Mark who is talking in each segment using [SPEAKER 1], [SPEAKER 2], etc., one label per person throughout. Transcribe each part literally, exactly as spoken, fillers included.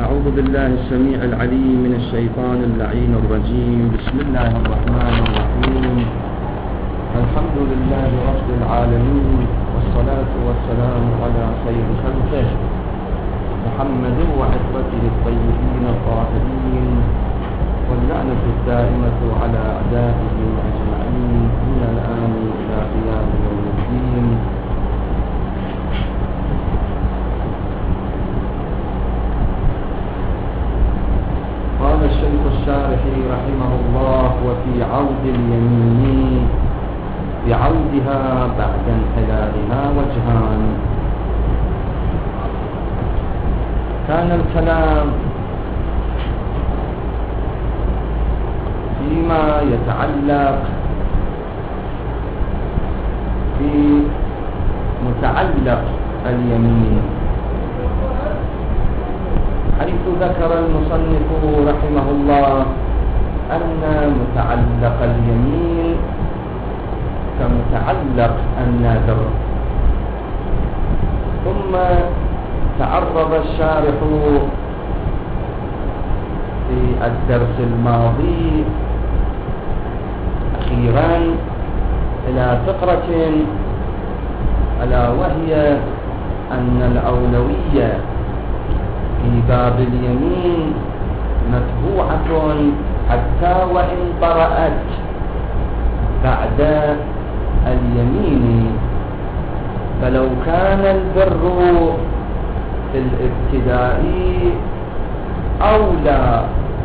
[SPEAKER 1] أعوذ بالله السميع العليم من الشيطان اللعين الرجيم. بسم الله الرحمن الرحيم. الحمد لله رب العالمين، والصلاة والسلام على خير خلقه محمد وعترته الطيبين الطاهرين، واللعنة الدائمة على أعدائهم أجمعين من الآن إلى قيام يوم الدين. قال الشيخ الشارحي رحمه الله: وفي عود اليمين بعودها بعد انحلالها وجهان. كان الكلام فيما يتعلق بمتعلق اليمين، حيث ذكر المصنف رحمه الله أن متعلق اليمين كمتعلق النذر. ثم تعرض الشارح في الدرس الماضي أخيرا إلى فقرة ألا وهي أن الأولوية في باب اليمين متبوعة حتى وإن طرأت بعد اليمين، فلو كان البر في الابتداء أولى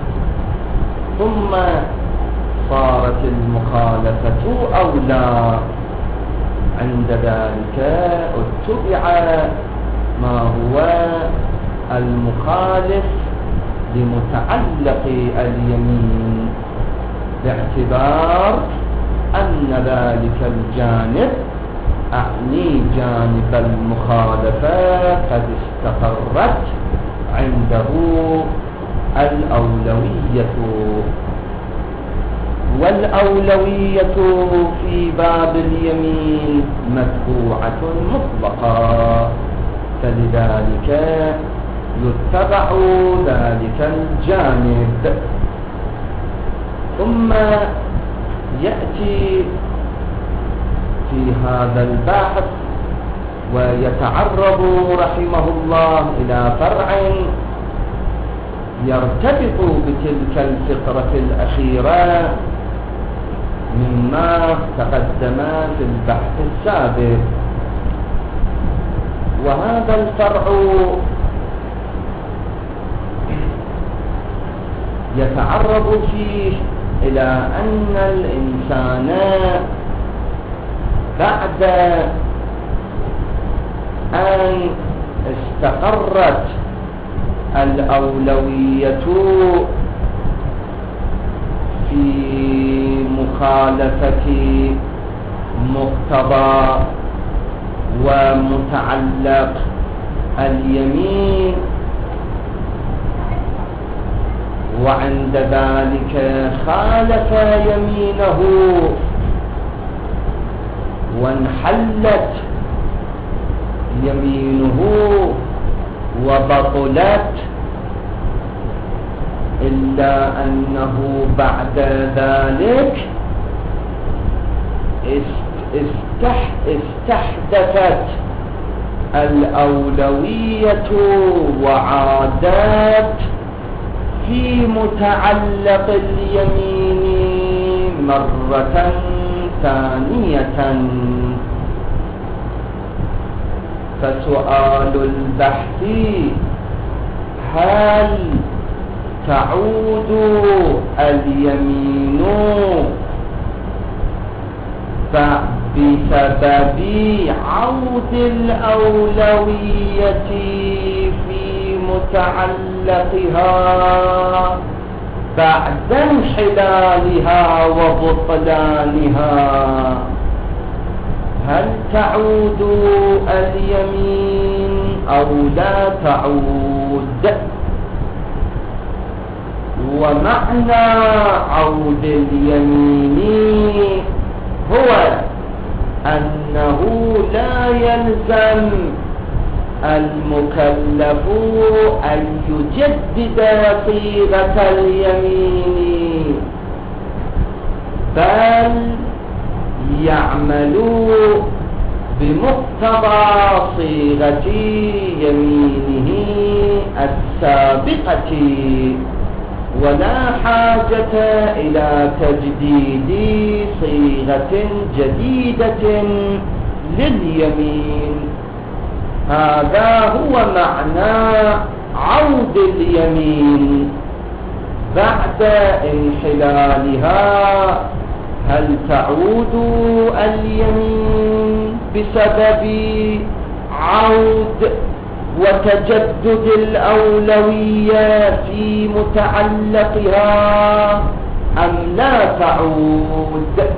[SPEAKER 1] ثم صارت المخالفة أولى، عند ذلك اتبع ما هو المخالف لمتعلق اليمين، باعتبار أن ذلك الجانب أعني جانب المخالفة قد استقرت عنده الأولوية. والأولوية في باب اليمين متبوعة مطلقة، فلذلك يتبع ذلك الجانب. ثم يأتي في هذا البحث ويتعرض رحمه الله إلى فرع يرتبط بتلك الفقرة الأخيرة مما تقدم في البحث السابق، وهذا الفرع يتعرض فيه إلى أن الإنسان بعد أن استقرت الأولوية في مخالفة مقتضى ومتعلق اليمين، وعند ذلك خالف يمينه وانحلت يمينه وبطلت، إلا أنه بعد ذلك استحدثت الأولوية وعادت في متعلق اليمين مرة ثانية. فسؤال البحث: هل تعود اليمين بسبب عود الأولوية في متعلقها بعد انحلالها وبطلانها؟ هل تعود اليمين أو لا تعود؟ ومعنى عود اليمين هو أنه لا يلزم المكلف أن يجدد صيغة اليمين، بل يعمل بمقتضى صيغة يمينه السابقة، ولا حاجة إلى تجديد صيغة جديدة لليمين. هذا هو معنى عود اليمين بعد انحلالها. هل تعود اليمين بسبب عود وتجدد الأولوية في متعلقها أم لا تعود؟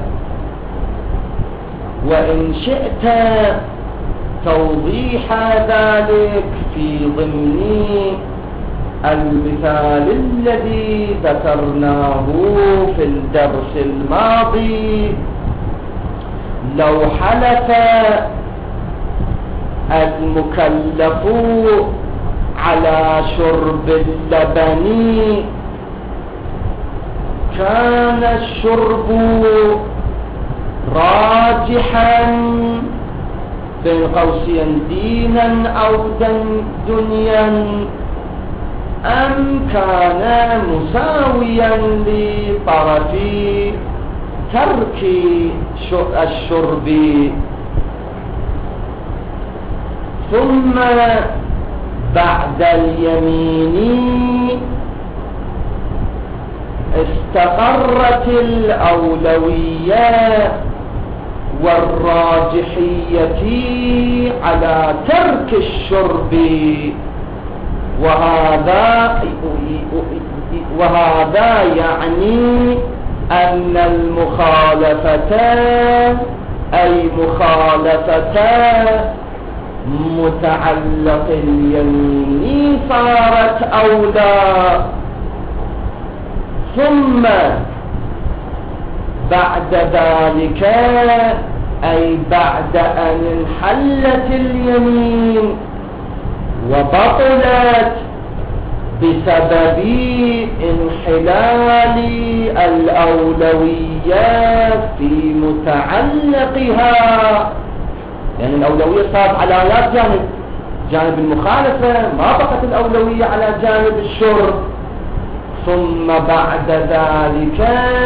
[SPEAKER 1] وإن شئت توضيح ذلك في ضمن المثال الذي ذكرناه في الدرس الماضي، لو حلف المكلف على شرب اللبن كان الشرب راجحا بين قوسين دينا أو دنيا، أم كان مساويا لطرف ترك الشرب؟ ثم بعد اليمين استقرت الأولوية والراجحية على ترك الشرب، وهذا وهذا يعني أن المخالفة أي مخالفة متعلق اليمين صارت أولى. ثم بعد ذلك أي بعد أن انحلت اليمين وبطلت بسبب انحلال الأولوية في متعلقها، يعني الأولوية صارت على جانب جانب المخالفة، ما بقت الأولوية على جانب الشرب. ثم بعد ذلك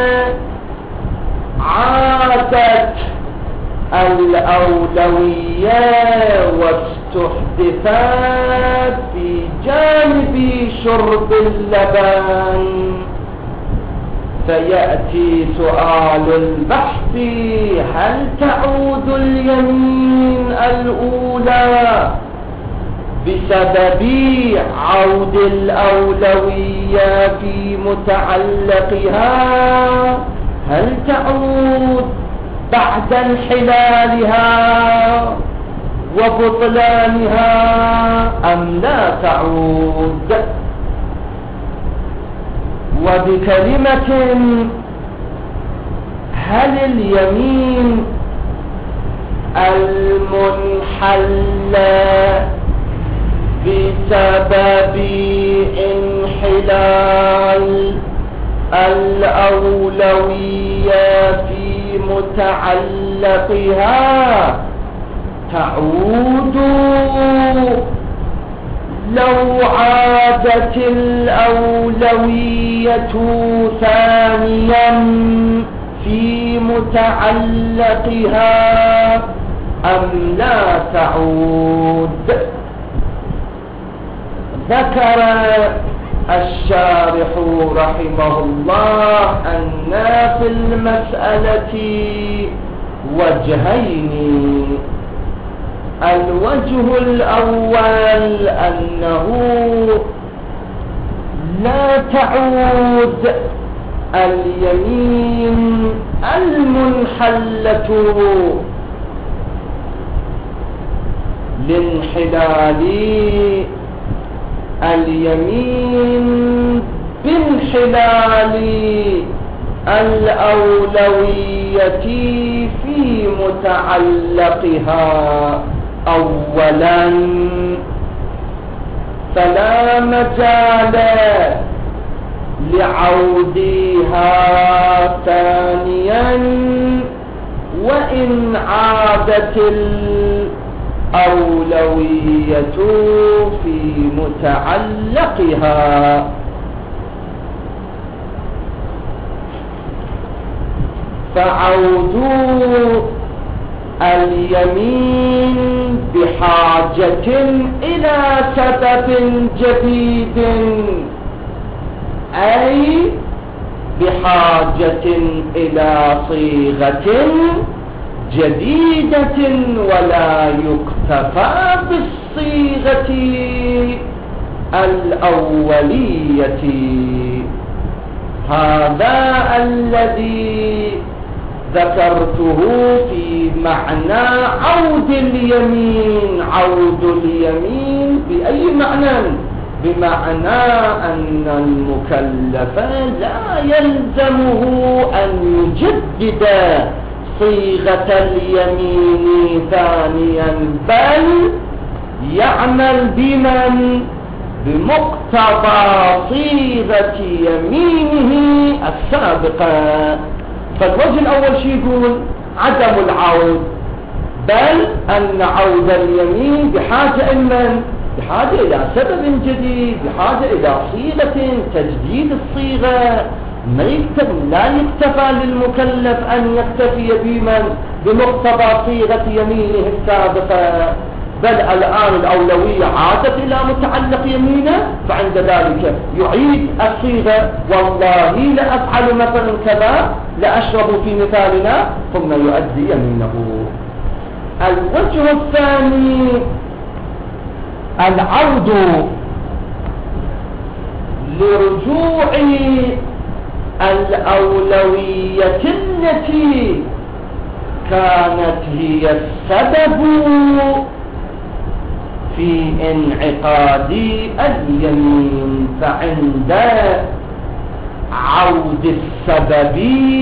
[SPEAKER 1] عادت الأولوية واستحدثت في جانب شرب اللبن. فيأتي سؤال البحث: هل تعود اليمين الأولى بسبب عود الأولوية في متعلقها؟ هل تعود بعد انحلالها وبطلانها أم لا تعود؟ وبكلمة، هل اليمين المنحلة بسبب انحلال الأولوية في متعلقها تعود لو عادت الأولوية ثانيا في متعلقها أم لا تعود؟ ذكر الشارح رحمه الله أن في المسألة وجهين. الوجه الأول أنه لا تعود اليمين المنحلة لانحلال اليمين بانحلال الأولوية في متعلقها أولا. فلا مجال لعودها ثانيا وإن عادت الأولوية في متعلقها. فعود اليمين بحاجة إلى سبب جديد، أي بحاجة إلى صيغة جديدة، ولا يكتفى بالصيغة الأولية. هذا الذي ذكرته في معنى عود اليمين. عود اليمين بأي معنى؟ بمعنى أن المكلف لا يلزمه أن يجدد صيغة اليمين ثانيا، بل يعمل بمن بمقتضى صيغة يمينه السابقة. فالوجه الأول شيء يقول عدم العود، بل أن عود اليمين بحاجة إمن بحاجة إلى سبب جديد، بحاجة إلى صيغة تجديد الصيغة. ما يكتب لا يكتفى للمكلف أن يكتفي بمن بمقتضى صيغة يمينه السابقة، بل الآن الأولوية عادت إلى متعلق يمينه، فعند ذلك يعيد الصيغة. والله لأفعل مثلا كذا، لأشرب في مثالنا، ثم يؤدي يمينه. الوجه الثاني العود لرجوع الأولوية التي كانت هي السبب في انعقاد اليمين. فعند عود السبب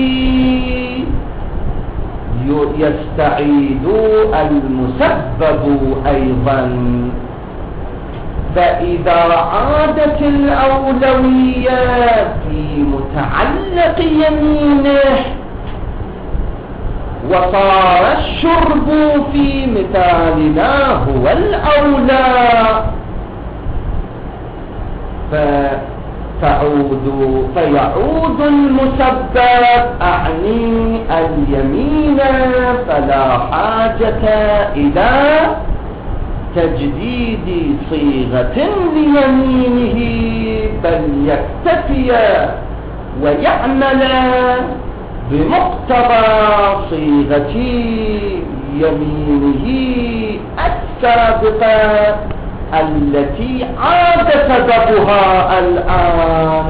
[SPEAKER 1] يستعيد المسبب أيضا. فإذا عادت الأولوية في متعلق يمينه وصار الشرب في مثالنا هو الأولى، فتعود فيعود المسبب أعني اليمين، فلا حاجة إلى تجديد صيغة ليمينه، بل يكتفي ويعمل بمقتضى صيغة يمينه السابقة التي عاد سببها الآن.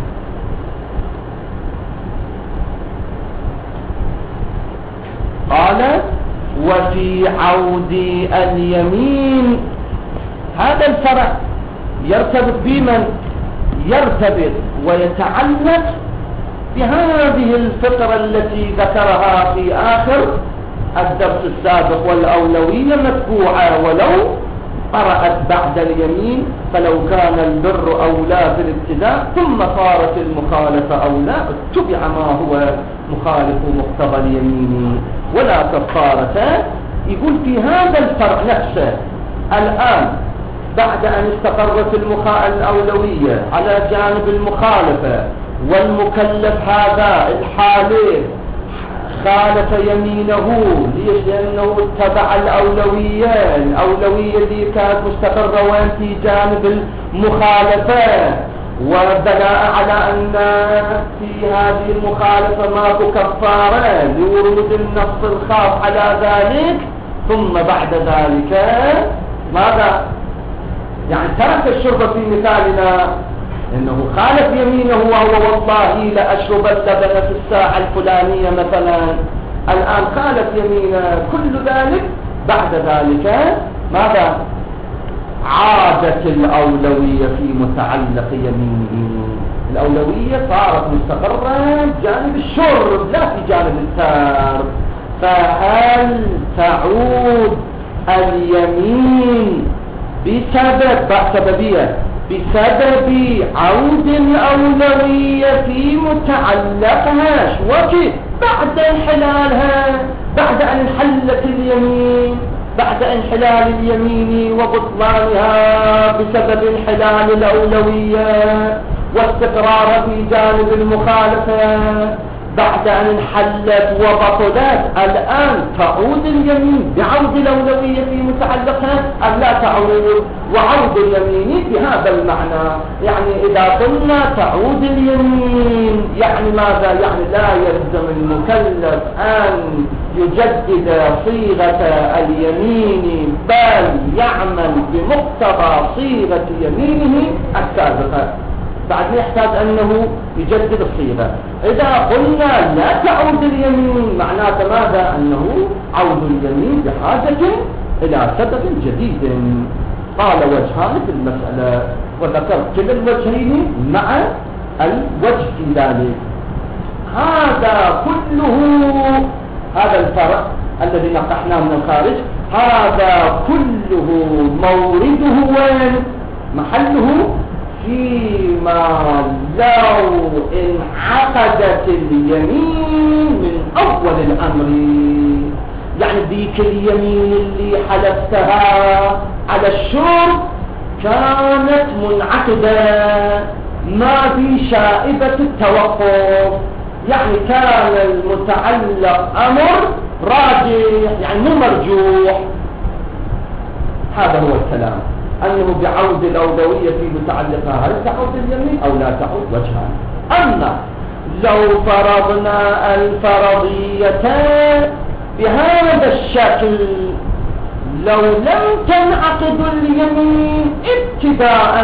[SPEAKER 1] قال وفي عود اليمين هذا الفرع يرتبط بمن؟ يرتبط ويتعلق بهذه الفطرة التي ذكرها في آخر الدرس السابق، والأولوية متبوعة ولو قرأت بعد اليمين، فلو كان البر أولى في الابتداء ثم صارت المخالفة أولى اتبع ما هو مخالف مقتضى اليمين ولا كفارة. يقول في هذا الفرع نفسه الآن بعد أن استقرت الأولوية على جانب المخالفة، والمكلف هذا الحالي خالف يمينه، ليش؟ لأنه اتبع الأولوية الأولوية اللي كانت مستقرة وين؟ في جانب المخالفة، وبناء على أن في هذه المخالفة ماكو كفارة لورود النص الخاص على ذلك، ثم بعد ذلك ماذا؟ يعني ترك الشرب في مثالنا إنه خالف يمينه وهو والله لأشرب اللبن في الساعة الفلانية مثلا، الآن خالف يمينه، كل ذلك بعد ذلك ماذا؟ عادت الأولوية في متعلق يمينه. الأولوية صارت مستقرة جانب الشرب لا في جانب الترك. فهل تعود اليمين بسبب باء سببية بسبب عود الأولوية في متعلقها وكي بعد انحلالها، بعد أن انحلت اليمين، بعد انحلال اليمين وبطلانها بسبب انحلال الأولوية واستقرار في جانب المخالفة، بعد أن انحلت وبطلت الآن تعود اليمين بعود الأولوية في متعلقها أم لا تعود؟ وعود اليمين بهذا المعنى، يعني إذا قلنا تعود اليمين يعني ماذا؟ يعني لا يلزم المكلف أن يجدد صيغة اليمين بل يعمل بمقتضى صيغة يمينه السابقة، بعد يحتاج أنه يجدد الصيغة. إذا قلنا لا تعود اليمين معناته ماذا؟ أنه عود اليمين بحاجة إلى سبب جديد. قال وجهان في المسألة وذكرت كلا الوجهين مع الوجه في ذلك. هذا كله، هذا الفرق الذي نقحناه من الخارج، هذا كله مورده وين؟ محله فيما لو انعقدت اليمين من أول الأمر، يعني ذيك اليمين اللي حلفتها على الشرب كانت منعقدة ما في شائبة التوقف، يعني كان المتعلق أمر راجح يعني مو مرجوح. هذا هو الكلام، أنه بعود الأولوية في متعلقها هل تعود اليمين أو لا تعود؟ وجهان. أما لو فرضنا الفرضية بهذا الشكل، لو لم تنعقد اليمين ابتداء،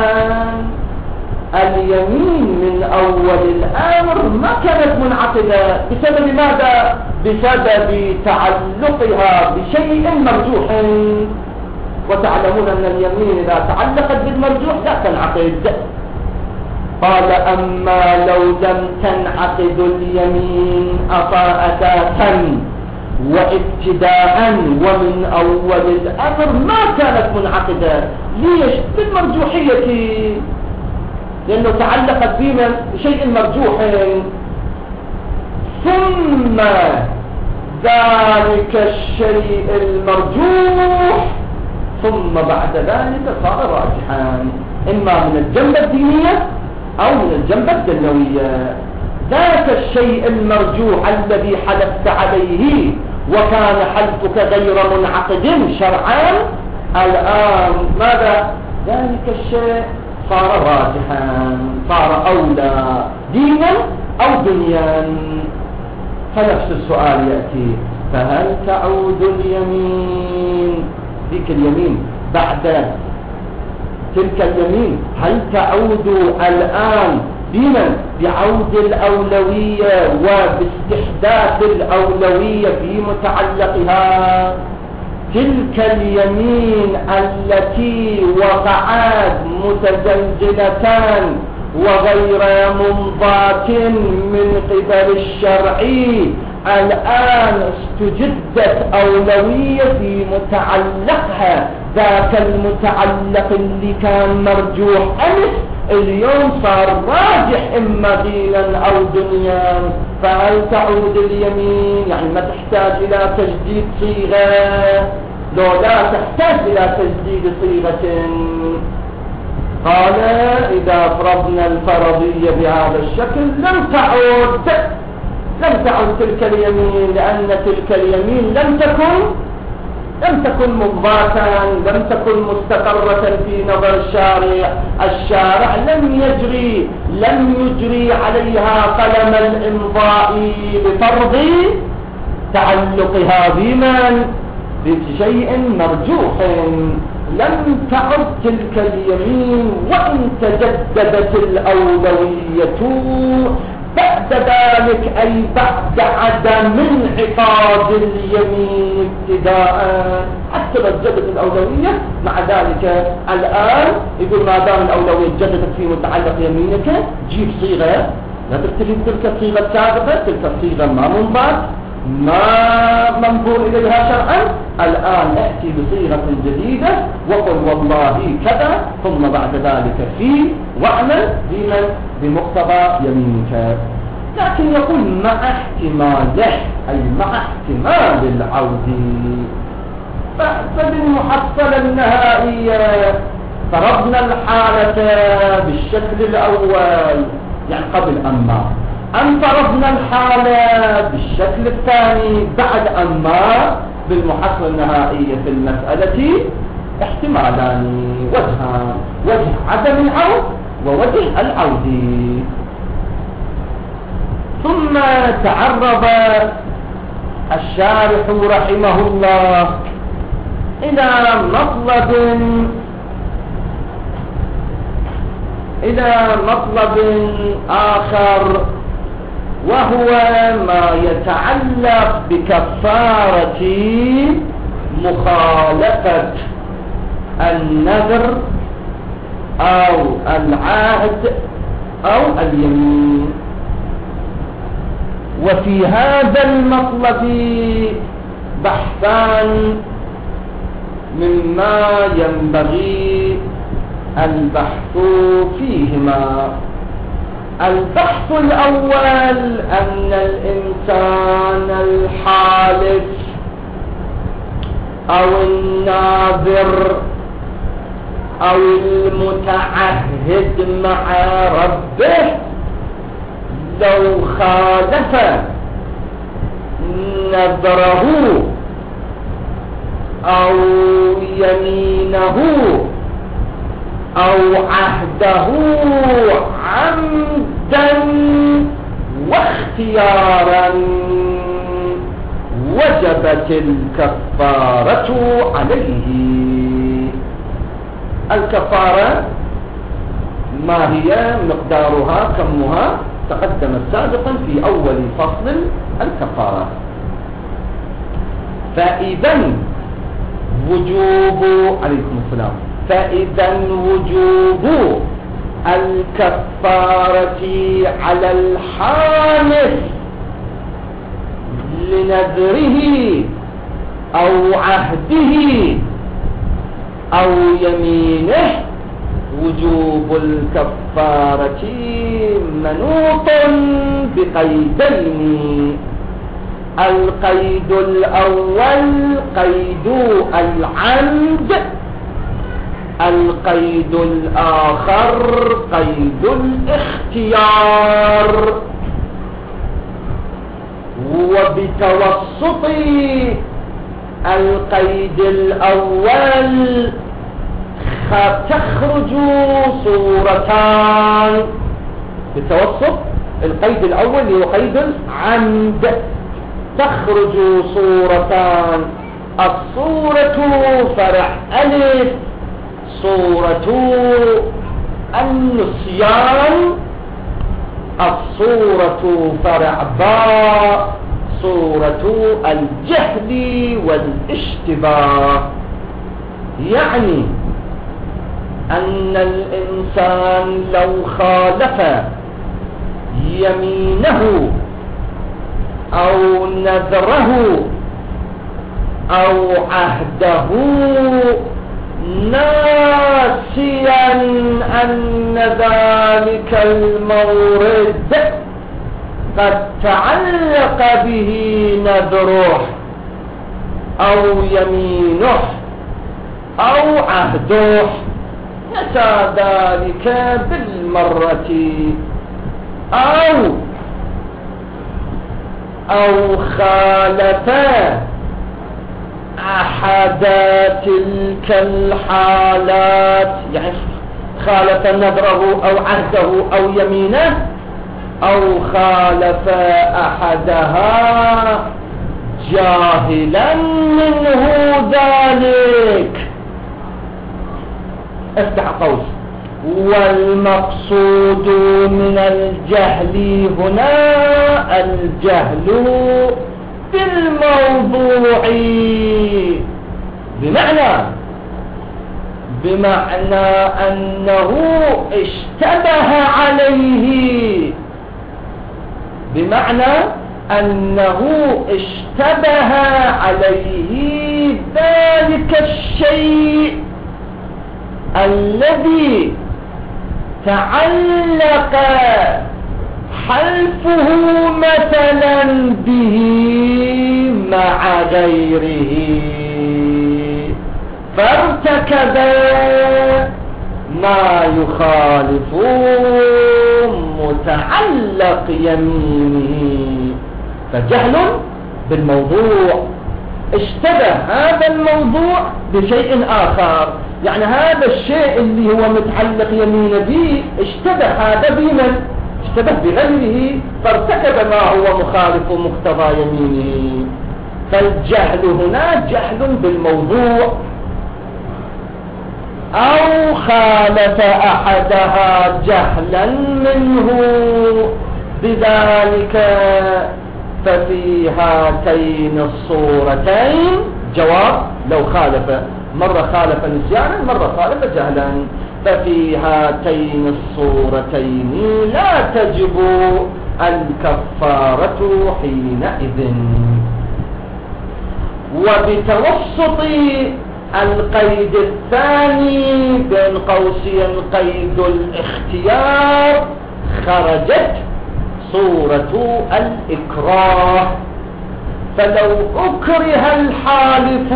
[SPEAKER 1] اليمين من أول الأمر ما كانت منعقدة بسبب ماذا؟ بسبب تعلقها بشيء مرجوح، وتعلمون أن اليمين إذا تعلقت بالمرجوح لا تنعقد. قال أما لو لم تنعقد اليمين أساسا وابتداء ومن أول الأمر ما كانت منعقدة، ليش؟ بالمرجوحية، لأنه تعلقت بمن؟ بشيء مرجوح، ثم ذلك الشيء المرجوح ثم بعد ذلك صار راجحا، إما من الجنبة الدينية أو من الجنبة الدنيوية. ذاك الشيء المرجوح الذي حلفت عليه وكان حلفك غير منعقد شرعا، الآن ماذا؟ ذلك الشيء صار راجحا، صار أولى دينا أو دنيا. فنفس السؤال يأتي، فهل تعود اليمين، ذيك اليمين بعد تلك اليمين، هل تعود الآن بمن؟ بعود الأولوية وباستحداث الأولوية في متعلقها؟ تلك اليمين التي وقعت متزلزلتان وغير ممضاة من قبل الشرعي، الآن استجدت أولوية في متعلقها، ذاك المتعلق اللي كان مرجوح أمس اليوم صار راجح إما دينا أو دنيا. فهل تعود اليمين؟ يعني ما تحتاج إلى تجديد صيغة، لو لا تحتاج إلى تجديد صيغة. قال إذا فرضنا الفرضية بهذا الشكل لم تعود لم تعد تلك اليمين، لأن تلك اليمين لم تكن لم تكن مضباطا، لم تكن مستقرة في نظر الشارع. الشارع لم يجري لم يجري عليها قلم الإمضاء بفرض تعلقها بمن؟ بشيء مرجوح. لم تعد تلك اليمين وإن تجددت الأولوية بعد ذلك، أي بعد عدم انعقاد اليمين ابتداء، حتى تجددت الأولوية. مع ذلك الآن يقول ما دام الأولوية تجددت في متعلق يمينك، جيب صيغة لا تكتفي بتلك الصيغة السابقة، تلك الصيغة ما منضبط، ما منظور إليها شرعا، الآن ائتي بصيغة جديدة وقل والله كذا، ثم بعد ذلك في واعمل بمن بمقتضى يمينك. لكن يقول مع احتماله، أي مع احتمال العود. فبالمحصلة النهائية فرضنا الحالة بالشكل الأول يعني قبل أما، أم فرضنا الحالة بالشكل الثاني بعد أما. بالمحصلة النهائية في المسألة احتمالان، وجهان، وجه عدم العود ووجه العود. ثم تعرض الشارح رحمه الله إلى مطلب إلى مطلب آخر، وهو ما يتعلق بكفارة مخالفة النذر أو العهد أو اليمين. وفي هذا المطلب بحثان مما ينبغي البحث فيهما. البحث الأول أن الإنسان الحالف أو الناذر أو المتعهد مع ربه لو خالف نذره أو يمينه أو عهده عمدا واختيارا وجبت الكفارة عليه. الكفارة ما هي مقدارها كمها تقدم سابقا في أول فصل الكفارة. فإذا وجوب عليكم السلام فإذا وجوب الكفارة على الحانث لنذره أو عهده أو يمينه، وجوب الكفارة منوط بقيدين. القيد الأول قيد العمد، القيد الآخر قيد الاختيار. وبتوسط القيد الأول تخرج صورتان. بتوسط القيد الأول هو قيد العمد تخرج صورتان. الصورة فرع ألف صورة النسيان، الصورة فرع باء صورة الجهل والاشتباه. يعني أن الإنسان لو خالف يمينه أو نذره أو عهده ناسيا أن ذلك المورد قد تعلق به نذره أو يمينه أو عهده، نسى ذلك بالمرة أو أو خالف أحد تلك الحالات، يعني خالف نذره أو عهده أو يمينه أو خالف أحدها جاهلا منه ذلك. افتح قوس. والمقصود من الجهل هنا الجهل بالموضوع، بمعنى بمعنى أنه اشتبه عليه، بمعنى أنه اشتبه عليه ذلك الشيء الذي تعلق حلفه مثلا به مع غيره، فارتكب ما يخالف متعلق يمينه، فجهل بالموضوع. اشتبه هذا الموضوع بشيء آخر، يعني هذا الشيء اللي هو متعلق يمين به اشتبه هذا بمن؟ اشتبه بغيره، فارتكب ما هو مخالف مقتضى يمينه. فالجهل هنا جهل بالموضوع، أو خالف أحدها جهلا منه بذلك، ففي هاتين الصورتين جواب. لو خالف مرة خالف نسيانا، مرة خالف جهلا، ففي هاتين الصورتين لا تجب الكفارة حينئذ. وبتوسط القيد الثاني بين قوسين قيد الاختيار خرجت صورة الإكراه. فلو أكره الحالف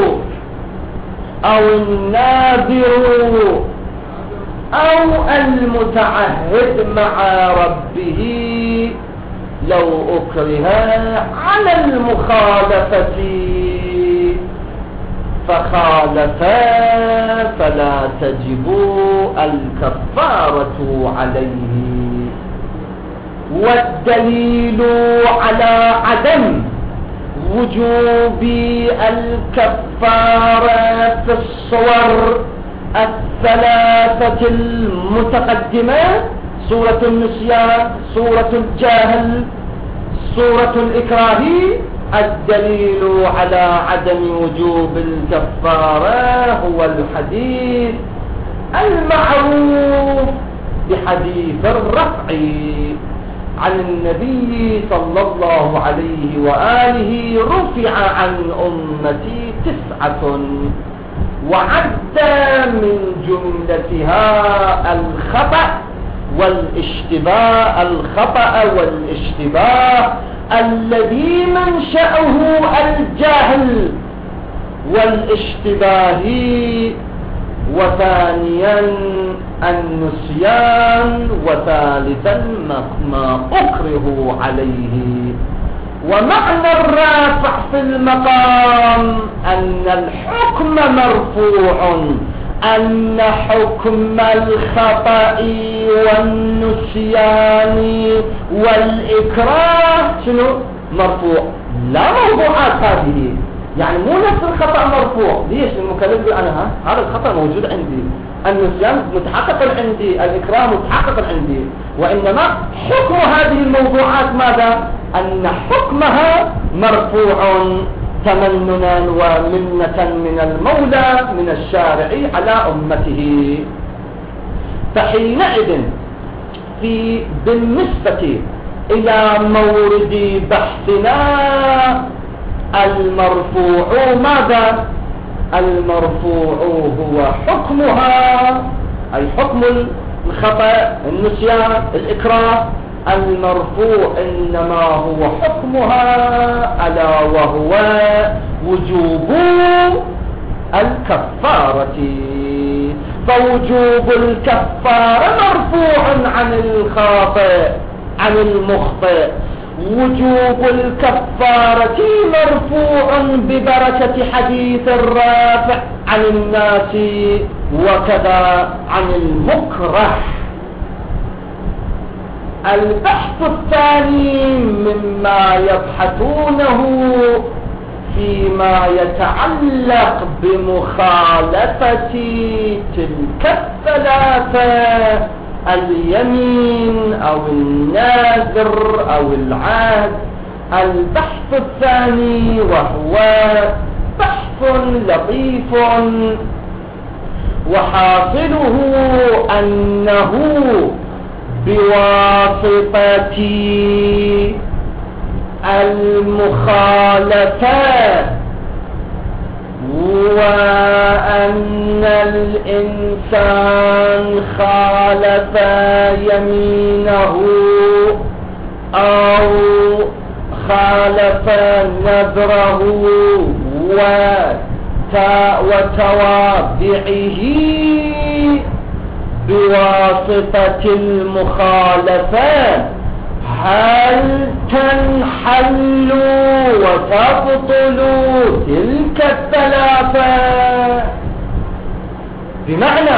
[SPEAKER 1] أو الناذر أو المتعهد مع ربه، لو أكره على المخالفة فخالفا فلا تجب الكفارة عليه. والدليل على عدم وجوب الكفارة في الصور الثلاثة المتقدمة، سورة النسيان، سورة الجهل، سورة الإكراه، الدليل على عدم وجوب الكفارة هو الحديث المعروف بحديث الرفع عن النبي صلى الله عليه وآله: رفع عن أمتي تسعة، وعد من جملتها الخطأ والاشتباه، الخطأ والاشتباه الذي منشأه الجهل والاشتباه، وثانيا النسيان، وثالثا ما أكره عليه. ومعنى الرافع في المقام أن الحكم مرفوع، أن حكم الخطأ والنسيان والإكراه شنو؟ مرفوع. لا موضوعات هذه، يعني مو نفس الخطأ مرفوع. ليش؟ المكلف يقول أنا ها هذا الخطأ موجود عندي، النسيان متحقق عندي، الإكراه متحقق عندي، وإنما حكم هذه الموضوعات ماذا؟ أن حكمها مرفوع تمننا ومنة من المولى من الشارع على أمته. فحينئذ في بالنسبة إلى مورد بحثنا المرفوع ماذا؟ المرفوع هو حكمها، أي حكم الخطأ، النسيان، الإكراه. المرفوع إنما هو حكمها، ألا وهو وجوب الكفارة. فوجوب الكفارة مرفوع عن الخاطئ عن المخطئ، وجوب الكفارة مرفوع ببركة حديث الرافع عن الناس، وكذا عن المكره. البحث الثاني مما يبحثونه فيما يتعلق بمخالفة تلك الثلاثة: اليمين أو النذر أو العهد. البحث الثاني وهو بحث لطيف، وحاصله أنه بواسطة المخالفة وأن الإنسان خالف يمينه أو خالف نذره وتوابعه بواسطة المخالفة، هل تنحل وتبطل تلك الثلاثة؟ بمعنى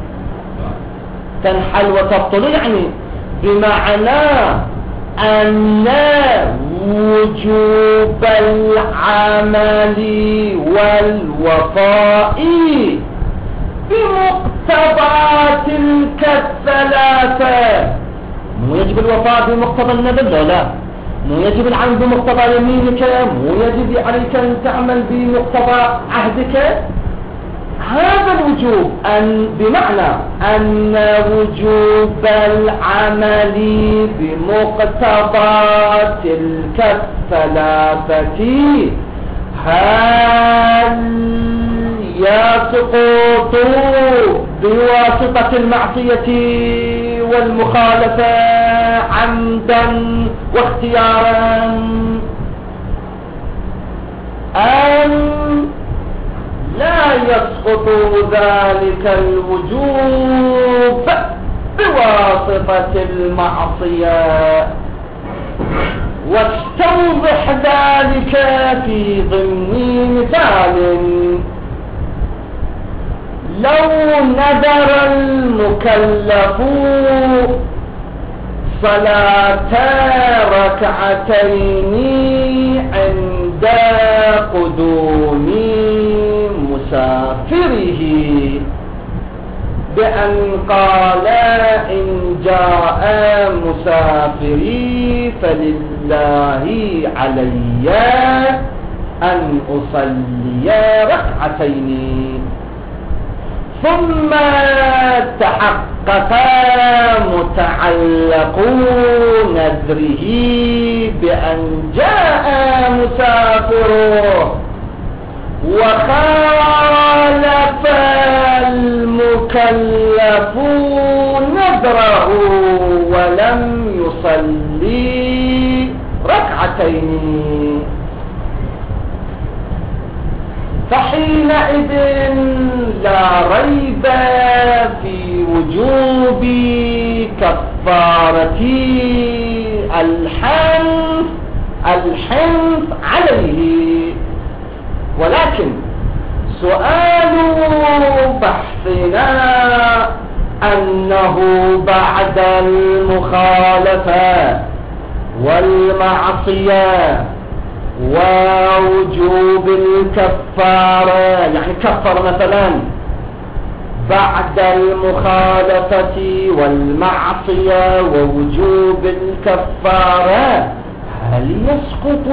[SPEAKER 1] تنحل وتبطل يعني بمعنى أن وجوب العمل والوفاء بمقتضى تلك الثلاثة. مو يجب الوفاء بمقتضى النذر، لا لا، مو يجب العمل بمقتضى يمينك، مو يجب عليك أن تعمل بمقتضى عهدك. هذا الوجوب أن بمعنى أن وجوب العمل بمقتضى تلك الثلاثة هل يسقط بواسطة المعصية والمخالفة عمدا واختيارا، أم لا يسقط ذلك الوجوب بواسطة المعصية؟ واستوضح ذلك في ضمن مثال. لو نذر المكلف صلاة ركعتين عند قدوم مسافره بأن قال إن جاء مسافري فلله علي أن أصلي ركعتين، ثم تحقق متعلق نذره بأن جاء مسافره وخالف المكلف نذره ولم يصلي ركعتين، فحينئذ لا ريب في وجوب كفارة الحنث الحنث عليه. ولكن سؤال بحثنا أنه بعد المخالفة والمعصية ووجوب الكفارة، يعني كفر مثلا بعد المخالفة والمعصية ووجوب الكفارة، هل يسقط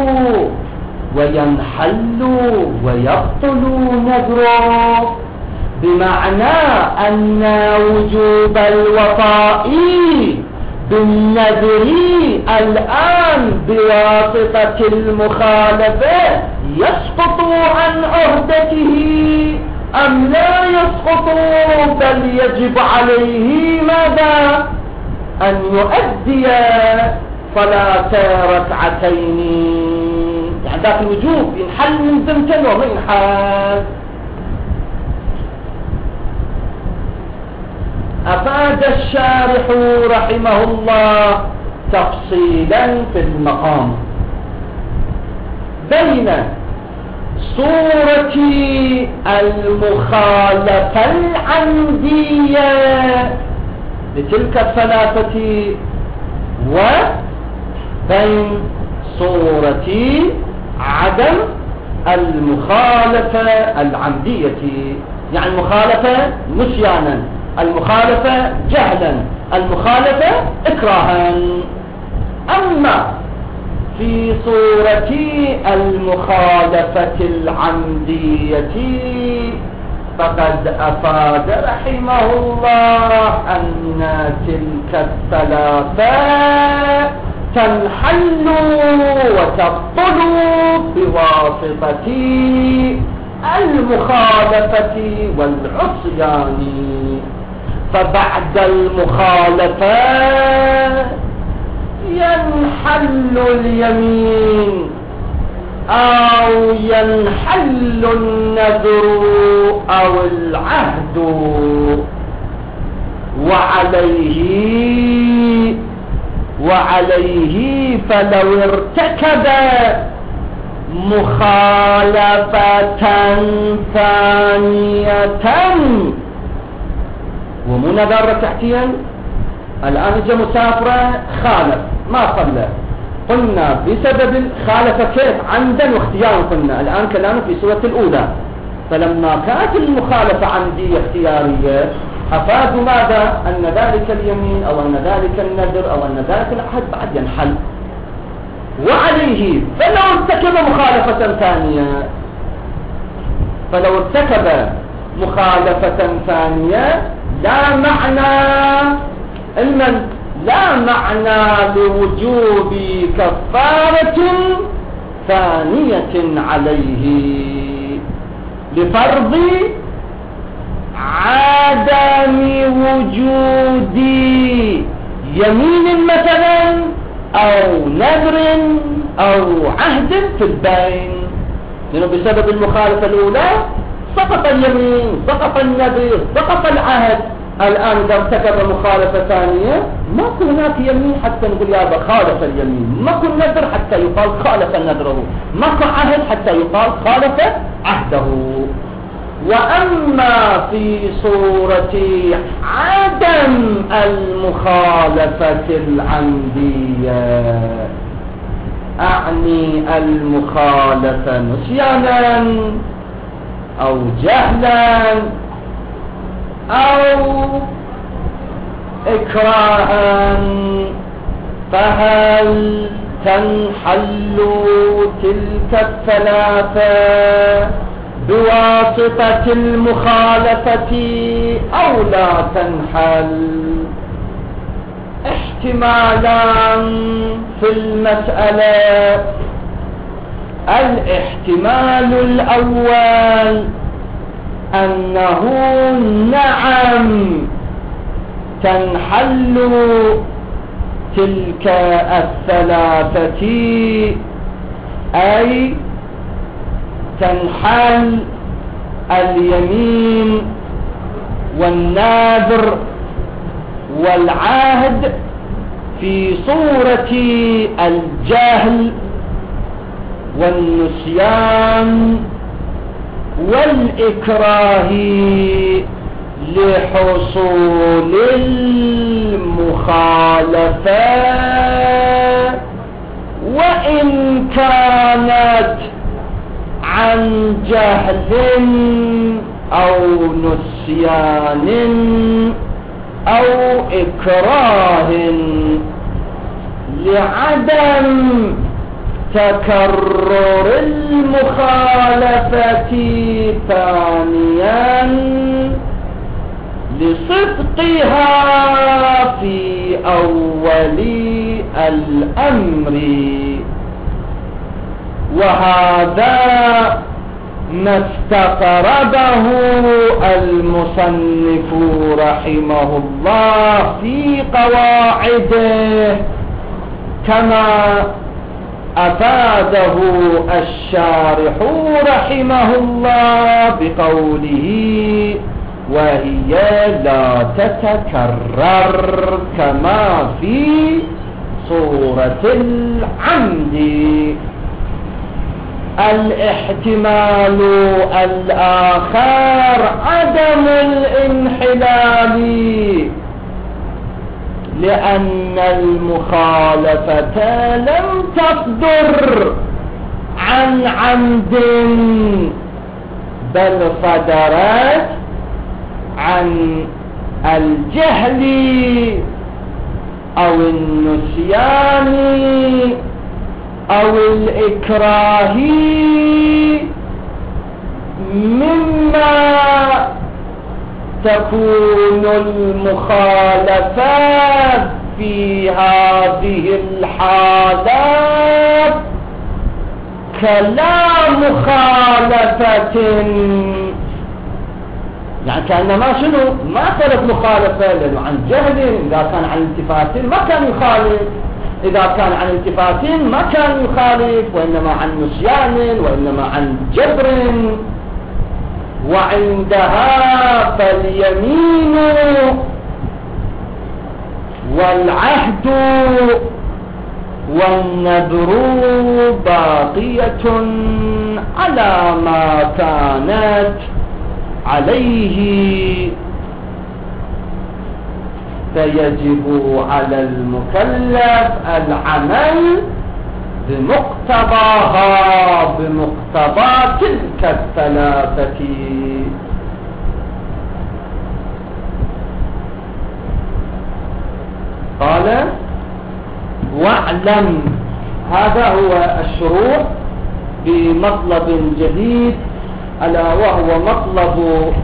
[SPEAKER 1] وينحل ويبطل نذره؟ بمعنى أن وجوب الوفاء بالنذر الآن بواسطة المخالفة يسقط عن عهدته أم لا يسقط، بل يجب عليه ماذا؟ أن يؤدي صلاة ركعتين، يعني ذاك الوجوب ينحل من ذمته وما ينحل. أفاد الشارح رحمه الله تفصيلا في المقام بين صورة المخالفة العمدية لتلك الثلاثة وبين صورة عدم المخالفة العمدية، يعني المخالفة نسيانا، المخالفة جهلا، المخالفة إكراها. أما في صورة المخالفة العمدية فقد أفاد رحمه الله أن تلك الثلاثة تنحل وتبطل بواسطة المخالفة والعصيان. فبعد المخالفة ينحل اليمين أو ينحل النذر أو العهد، وعليه وعليه فلو ارتكب مخالفة ثانية ومو نذر تحتيا، الآن جاء مسافرة خالف ما صلى، قلنا بسبب الخالفة كيف عمدا واختيارا، قلنا الآن كلامه في سورة الأولى. فلما كانت المخالفة عمدية اختيارية أفادوا ماذا؟ أن ذلك اليمين أو أن ذلك النذر أو أن ذلك العهد بعد ينحل. وعليه فلو ارتكب مخالفة ثانية فلو ارتكب مخالفة ثانية لا معنى المن لا معنى لوجوب كفارة ثانية عليه لفرض عدم وجود يمين مثلا أو نذر أو عهد في البين، لأنه بسبب المخالفة الأولى سقط اليمين سقط النذر سقط العهد. الآن إذا ارتكب مخالفة ثانية ماكو هناك يمين حتى نقول يا خالف اليمين، ماكو نذر حتى يقال خالف نذره، ماكو عهد حتى يقال خالف عهده. وأما في صورة عدم المخالفة العمدية أعني المخالفة نسيانا أو جهلا أو إكراها، فهل تنحل تلك الثلاثة بواسطة المخالفة أو لا تنحل؟ احتمالان في المسألة. الاحتمال الأول أنه نعم تنحل تلك الثلاثة، أي تنحل اليمين والنذر والعهد في صورة الجهل والنسيان والإكراه لحصول المخالفة، وإن كانت عن جهل أو نسيان أو إكراه، لعدم تكرر المخالفة ثانيا لصدقها في أول الأمر. وهذا ما استقربه المصنف رحمه الله في قواعده، كما أفاده الشارح رحمه الله بقوله: وهي لا تتكرر كما في صورة العمد. الاحتمال الآخر عدم الانحلال، لأن المخالفة لم تصدر عن عمد بل صدرت عن الجهل أو النسيان أو الإكراه، مما تكون المخالفات في هذه الحالات كلا مخالفة، يعني كأنما شنو ما صارت مخالفة، لأنه عن جهل، إذا كان عن التفات ما كان يخالف، إذا كان عن التفات ما كان يخالف، وإنما عن نسيان، وإنما عن جبر. وعندها فاليمين والعهد والنذر باقية على ما كانت عليه، فيجب على المكلف العمل بمقتضاها، بمقتضى تلك الثلاثة. قال واعلم، هذا هو الشروع بمطلب جديد، ألا وهو مطلب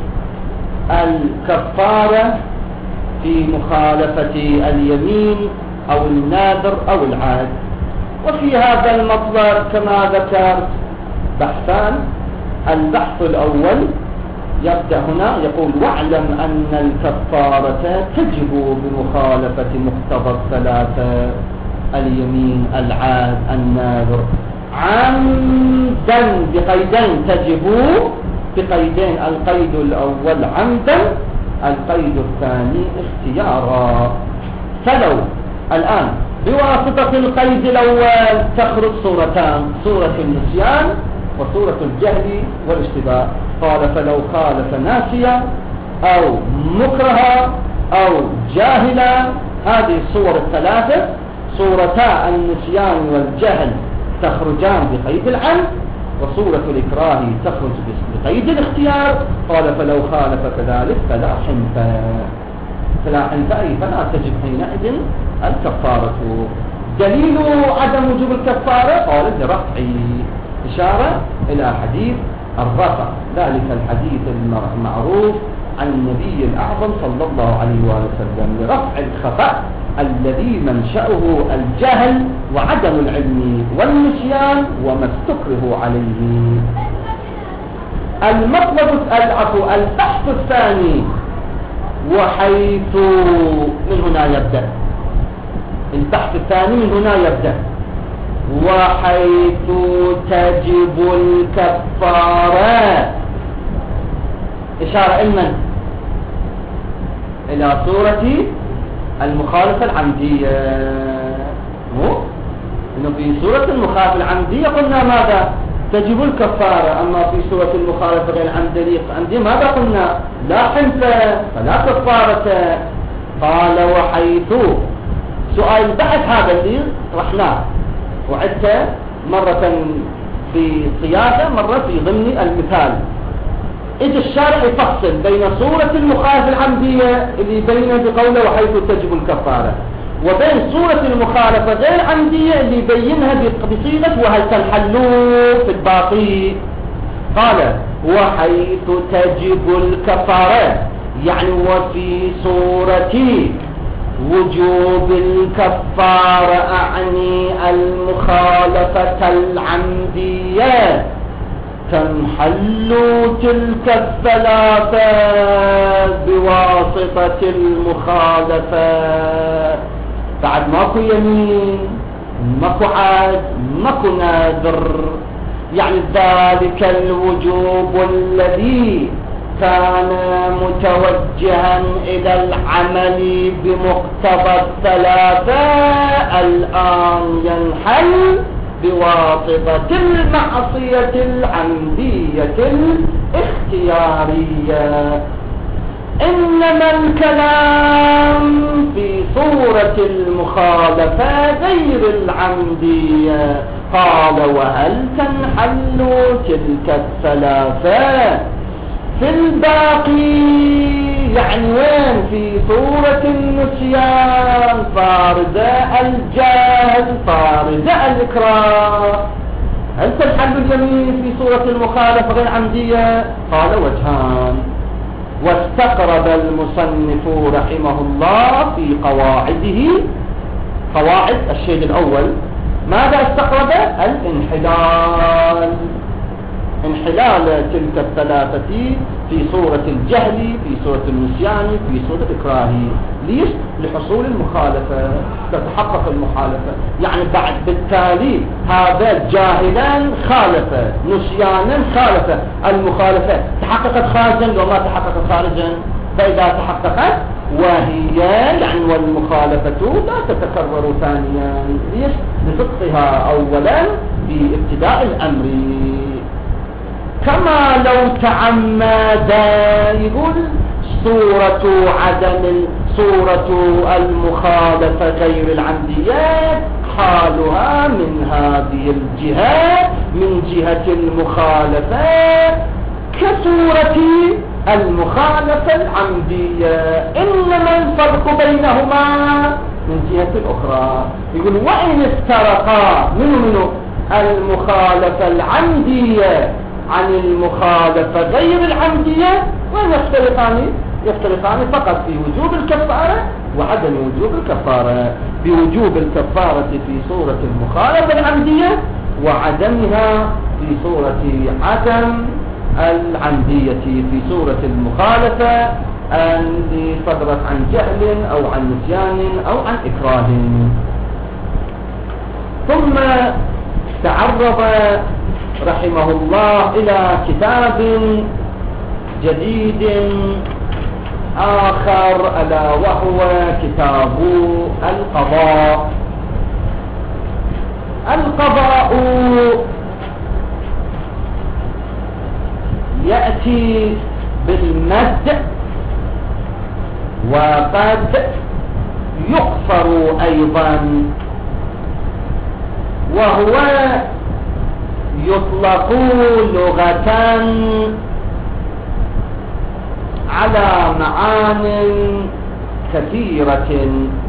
[SPEAKER 1] الكفارة في مخالفة اليمين أو النذر أو العهد. وفي هذا المطلب كما ذكرت بحثان. البحث الأول يبدأ هنا يقول واعلم أن الكفارة تجب بمخالفة مقتضى الثلاثة: اليمين، العهد، النذر، عمدا بقيدين، تجب بقيدين: القيد الأول عمدا، القيد الثاني اختيارا. فلو الآن بواسطة القيد الأول تخرج صورتان: صورة النسيان وصورة الجهل والاشتباه. قال فلو خالف ناسيا أو مكرها أو جاهلا، هذه الصور الثلاثة صورتا النسيان والجهل تخرجان بقيد العمد، وصورة الإكراه تخرج بقيد الاختيار. قال فلو خالف كذلك فلا حنف، فلا حنف أي فلا تجب حينئذ الكفارة. دليل عدم وجوب الكفارة قال لرفع، إشارة إلى حديث الرفع، ذلك الحديث المعروف عن النبي الأعظم صلى الله عليه وسلم لرفع الخفاء الذي منشأه الجهل وعدم العلم والنسيان وما استكره عليه. المطلب العفو البحث الثاني، وحيث من هنا يبدأ البحث الثاني، من هنا يبدأ وحيث تجب الكفارة، إشارة إلمن إلى صورة المخالفة العمدية. مو إنه في صورة المخالفة العمدية قلنا ماذا؟ تجب الكفارة. أما في صورة المخالفة غير العمدية ماذا قلنا؟ لا حنفة فلا كفارة. قال وحيث، سؤال البحث هذا اللي رحناه وعدته مرة في صياغة مرة في ضمن المثال. إذا الشارع يفصل بين صورة المخالفة العمدية اللي يبينها بقوله وحيث تجب الكفارة، وبين صورة المخالفة غير العمدية اللي يبينها بصيغة وهل تنحلوا في الباقي. قال وحيث تجب الكفارة، يعني وفي صورة وجوب الكفارة أعني المخالفة العمدية، تنحل تلك الثلاثة بواسطة المخالفة. بعد ماكو يمين، ماكو عهد، ماكو نذر، يعني ذلك الوجوب الذي كان متوجها إلى العمل بمقتضى الثلاثة الآن ينحل بواسطة المعصية العمدية الاختيارية. إنما الكلام في صورة المخالفة غير العمدية. قال وهل تنحل تلك الثلاثة في الباقي، يعني وين؟ في صورة النسيان فارزة الجهل فارزة الإكراه. هل تنحل اليمين في صورة المخالفة غير عمدية؟ قال وجهان. واستقرب المصنف رحمه الله في قواعده، قواعد الشيء الأول ماذا استقرب؟ الانحلال، انحلال تلك الثلاثة في صورة الجهل، في صورة النسيان، في صورة الإكراه. ليش؟ لحصول المخالفة، تتحقق المخالفة. يعني بعد بالتالي هذا جاهلا خالف، نسيانا خالف، المخالفة تحققت خارجا لو ما تحققت خارجا. فإذا تحققت وهي يعني والمخالفة لا تتكرر ثانيا. ليش؟ لصدقها أولا في ابتداء الأمر. كما لو تعمد، يقول صورة عدم صورة المخالفة غير العمدية حالها من هذه الجهة، من جهة المخالفة كصورة المخالفة العمدية، إنما الفرق بينهما من جهة الأخرى. يقول وإن افترقا منه منه المخالفة العمدية عن المخالفة غير العمدية، وين يفترقان؟ يفترقان فقط في وجوب الكفارة وعدم وجوب الكفارة، بوجوب الكفارة في صورة المخالفة العمدية وعدمها في صورة عدم العمدية في صورة المخالفة التي صدرت عن جهل أو عن نسيان أو عن إكراه. ثم تعرض رحمه الله إلى كتاب جديد آخر، ألا وهو كتاب القضاء. القضاء يأتي بالمد وقد يقصر أيضا، وهو يطلق لغة على معان كثيرة،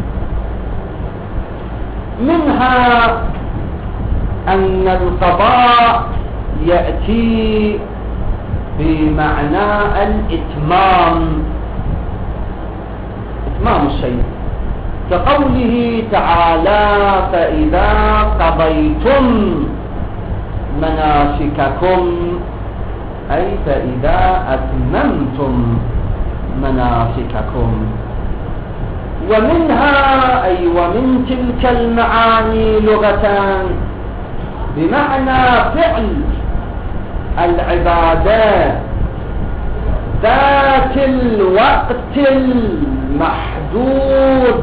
[SPEAKER 1] منها أن القضاء يأتي بمعنى الإتمام، إتمام الشيء، كقوله تعالى فإذا قضيتم مناسككم، أي فإذا أتممتم مناسككم. ومنها أي ومن تلك المعاني لغة بمعنى فعل العبادة ذات الوقت المحدود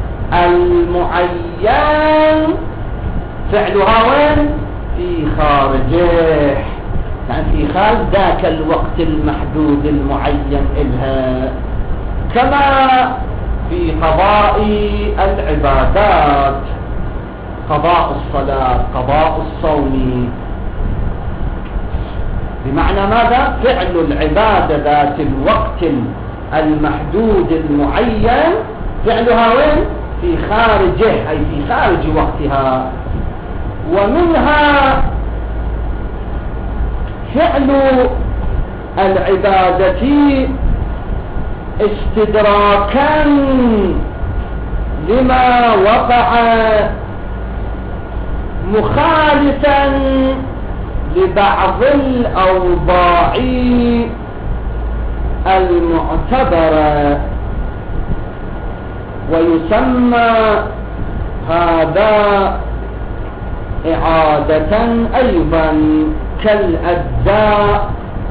[SPEAKER 1] المعين، فعلها وين؟ في خارجه، يعني في خارج ذاك الوقت المحدود المعين إلها، كما في قضاء العبادات، قضاء الصلاة، قضاء الصوم، بمعنى ماذا؟ فعل العبادة ذات الوقت المحدود المعين، فعلها وين؟ في خارجه، أي في خارج وقتها. ومنها فعل العبادة استدراكا لما وقع مخالفا لبعض الأوضاع المعتبرة، ويسمى هذا إعادة أيضا كالأجزاء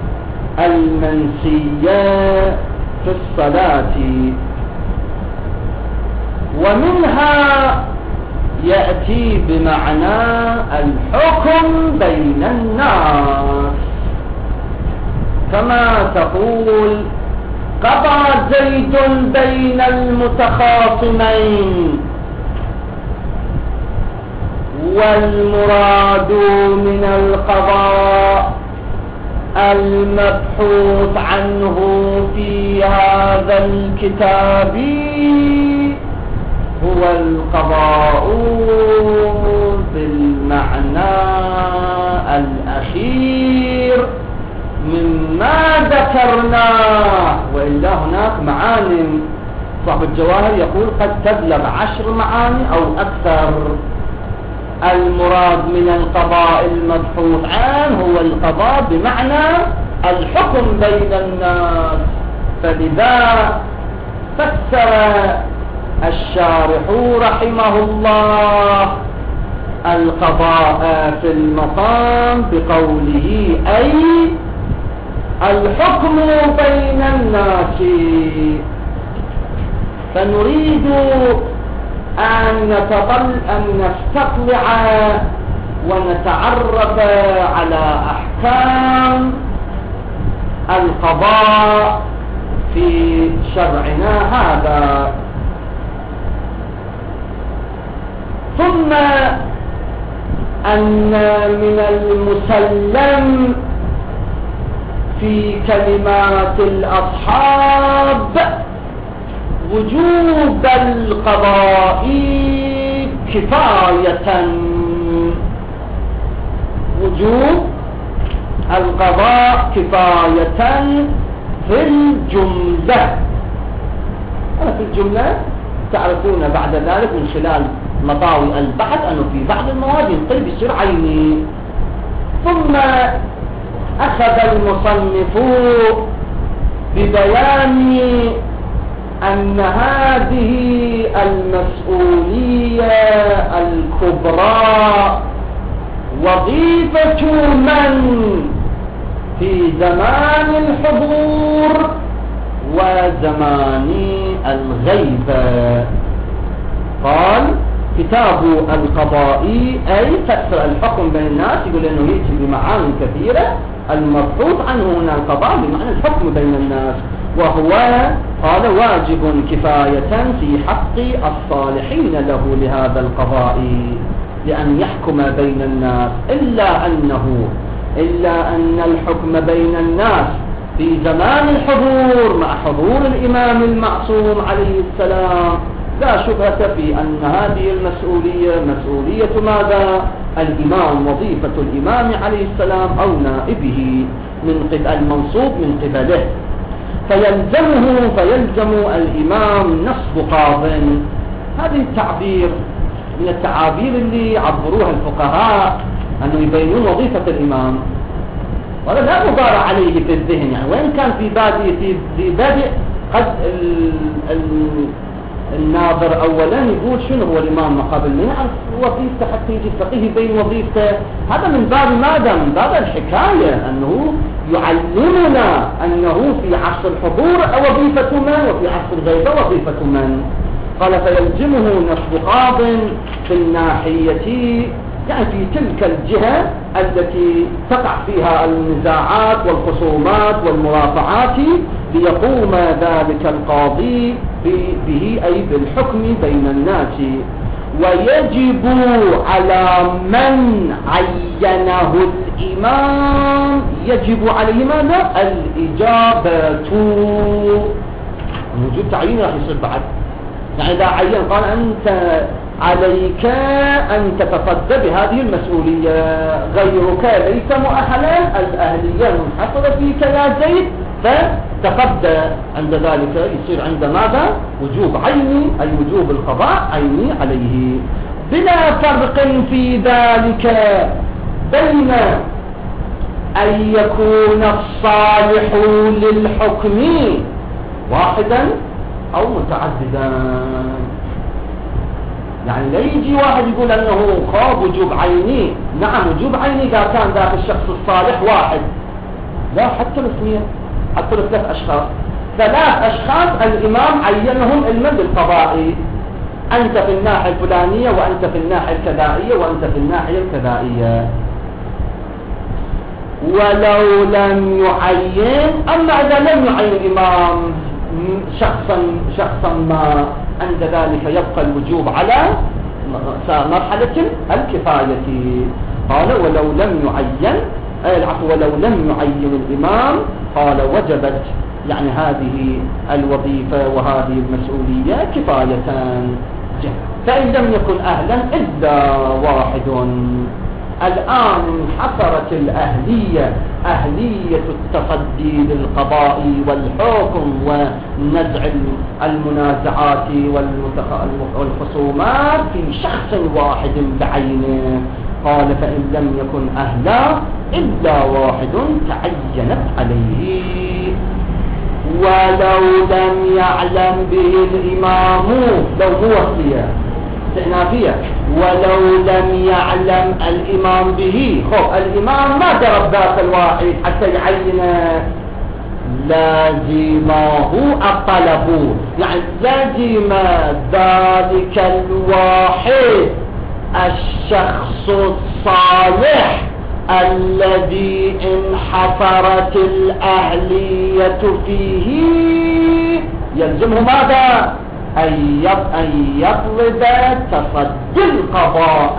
[SPEAKER 1] المنسية في الصلاة. ومنها يأتي بمعنى الحكم بين الناس، كما تقول قضى زيد بين المتخاصمين، والمراد من القضاء المبحوث عنه في هذا الكتاب هو القضاء بالمعنى الأخير مما ذكرناه، وإلا هناك معاني. صاحب الجواهر يقول قد تبلغ عشر معاني أو أكثر. المراد من القضاء المبحوث عنه هو القضاء بمعنى الحكم بين الناس. فلذا فسر الشارح رحمه الله القضاء في المقام بقوله أي الحكم بين الناس. فنريد أن نتطل أن نستطلع ونتعرف على أحكام القضاء في شرعنا هذا. ثم أن من المسلم في كلمات الأصحاب وجوب القضاء كفاية، وجوب القضاء كفاية في الجملة. أنا في الجملة تعرفون بعد ذلك من خلال مطاوي البحث أنه في بعض المواد ينقل بصير عيني. ثم أخذ المصنف ببيان أن هذه المسؤولية الكبرى وظيفة من في زمان الحضور وزمان الغيبة. قال كتاب القضاء أي فسر الحكم بين الناس، يقول أنه يأتي بمعاني كثيرة. المبحوث عنه هنا القضاء بمعنى الحكم بين الناس، وهو قال واجب كفاية في حق الصالحين له لهذا القضاء لأن يحكم بين الناس، إلا أنه إلا أن الحكم بين الناس في زمان الحضور مع حضور الإمام المعصوم عليه السلام لا شبهة في أن هذه المسؤولية مسؤولية ماذا؟ الإمام، وظيفة الإمام عليه السلام أو نائبه من قبل المنصوب من قبله، فيلزمه فيلزم الإمام نصب قاض. هذه التعبير من التعابير اللي عبروها الفقهاء أنه يبينون وظيفة الإمام، وهذا لا مضار عليه في الذهن. يعني وين كان في بادئ في بادئ قد ال ال الناظر أولا يقول شنو هو الإمام قبل ما يعرف وظيفته حتى يجي الفقيه يبين وظيفته. هذا من باب ماذا؟ من باب الحكاية، أنه يعلمنا أنه في عصر الحضور وظيفة من وفي عصر الغيبة وظيفة من. قال فيلزمه نصب قاض في الناحية، يعني في تلك الجهة التي تقع فيها النزاعات والخصومات والمرافعات، ليقوم ذلك القاضي به أي بالحكم بين الناس. ويجب على من عينه الإمام، يجب عليه ماذا؟ الإجابة. وجود تعيين راح يصير بعد، يعني إذا عين قال أنت عليك أن تتصدى بهذه المسؤولية، غيرك ليس مؤهلا، الأهلية منحصرة فيك يا زيد، فتقدى. عند ذلك يصير عند ماذا؟ وجوب عيني، أي وجوب القضاء عيني عليه، بلا فرق في ذلك بين أن يكون الصالح للحكم واحدا أو متعددا. يعني لا يجي واحد يقول أنه خاب وجوب عيني. نعم وجوب عيني إذا كان ذاك الشخص الصالح واحد، لا حتى الاثنين، حتى الثلاث أشخاص، ثلاث أشخاص الإمام عينهم علما بالقضاء، أنت في الناحية الفلانية وأنت في الناحية الكذائية وأنت في الناحية الكذائية. ولو لم يعين، أما إذا لم يعين الإمام شخصا شخصا ما، عند ذلك يبقى الوجوب على مرحلة الكفاية. قال ولو لم يعين، العفو ولو لم يعين الإمام قال وجبت يعني هذه الوظيفة وهذه المسؤولية كفاية، فإن لم يكن أهلا إلا واحد. الآن انحصرت الأهلية أهلية التصدي للقضاء والحكم ونزع المنازعات والخصومات في شخص واحد بعينه. قال فإن لم يكن أهلا إلا واحد تعينت عليه، ولو لم يعلم به الإمام، لو موصية استئنافية، ولو لم يعلم الإمام به، خب الإمام ما درب ذاك الواحد حتى يعينه، لازمه الطلب، يعني لازم ذلك الواحد الشخص الصالح الذي انحفرت الأهلية فيه، يلزمه ماذا؟ أن يطلب تصدي القضاء،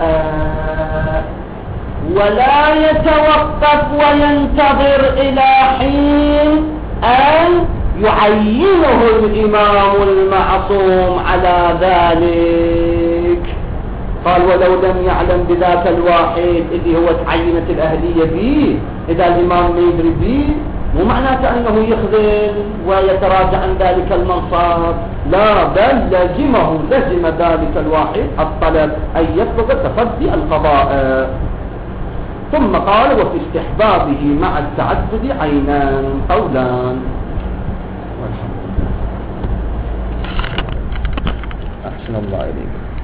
[SPEAKER 1] ولا يتوقف وينتظر إلى حين أن يعينه الإمام المعصوم على ذلك. قال ولو لم يعلم بذاك الواحد اللي هو تعينت الأهلية به، إذا الإمام ما يدري به مو معناته أنه يخذل ويتراجع عن ذلك المنصب، لا، بل لزمه لزم ذلك الواحد الطلب أن يطلب تصدي القضاء. ثم قال وفي استحبابه مع التعدد عينان قولان. والحمد لله. أحسن الله إليك.